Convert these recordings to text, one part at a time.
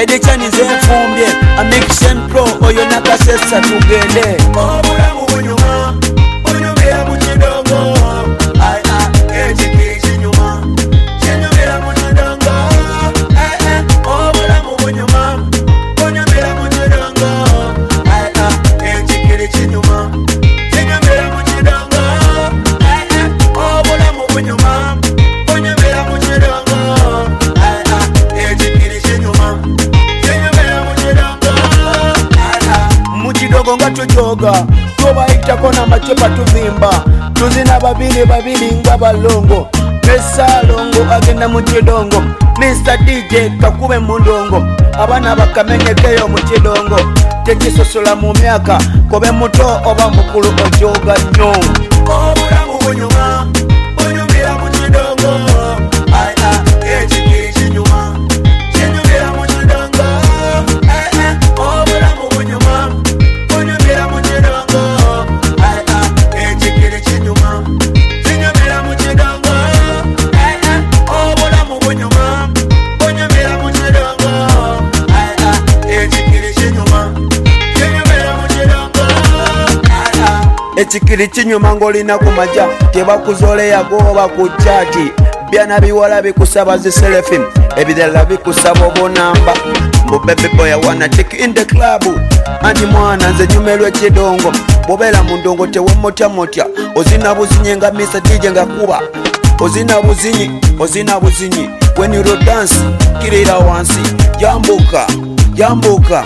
Edichani zenfumbye Amikishen Pro oyo nakasesa tugende Obulamu bunyuma bunyumira mu kidongo ekikiri kinyuma kinyumira mu kidongo obulamu bunyuma bunyumira mu kidongo ekikiri kinyuma kinyumira mu kidongo obulamu bunyuma bunyumira mu kidongo ekikiri kinyuma kinyumira mu kidongo mu kidogo nga tujoga tubayitako n'amacupa tuvimba tuzina babiri nga balongo Mesalongo agenda mu kidongo Mr. DJ kakube mu ndongo abana bakamenyekeyo mu kidongo tekisosola mu myaka kobe muto oba mukulu ojoga nnyo obulamu bunyuma bunyumira mu kidongo ekikiri kinyuma kinyumira mu kidongo obulamu bunyuma bunyumira mu kidongo ekikiri kinyuma kinyumira mu kidongo obulamu bunyuma bunyumira mu kidongo ekikiri kinyuma kinyumira mu kidongo ekikiri kinyuma ng'olina ku maja tebakuzoleya goba ku chaati byana biwala bikusaba zi selfie ebirala bikusaba obunamba mbu baby boy I wanna take in the club anti mwana nze nyumelwe kidongo bobera mu ndongo tewomotya ozina buzinyi nga Mr. DJ nga kuba ozina buzinyi when you dance kirira wansi yambuka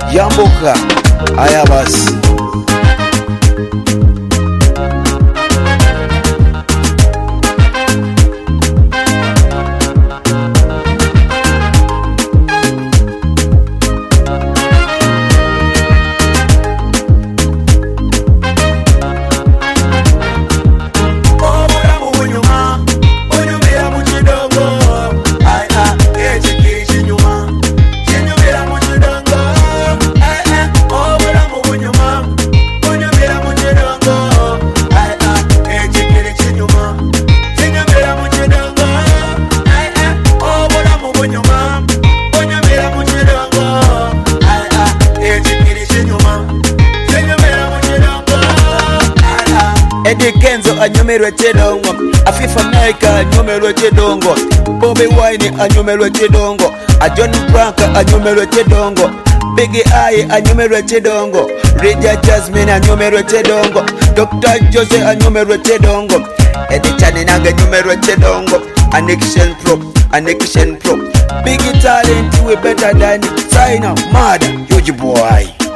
aya basi Eddie Kenzo anyumelwe kidongo Afifa America anyumelwe kidongo Bobby Wine anyumelwe kidongo John Branca anyumelwe kidongo Biggie I anyumelwe kidongo Rija Jasmine anyumelwe kidongo Dr. Jose anyumelwe kidongo Eddie Chani nange anyumelwe kidongo Annexion Pro Biggie talent we better than China Mad huge boy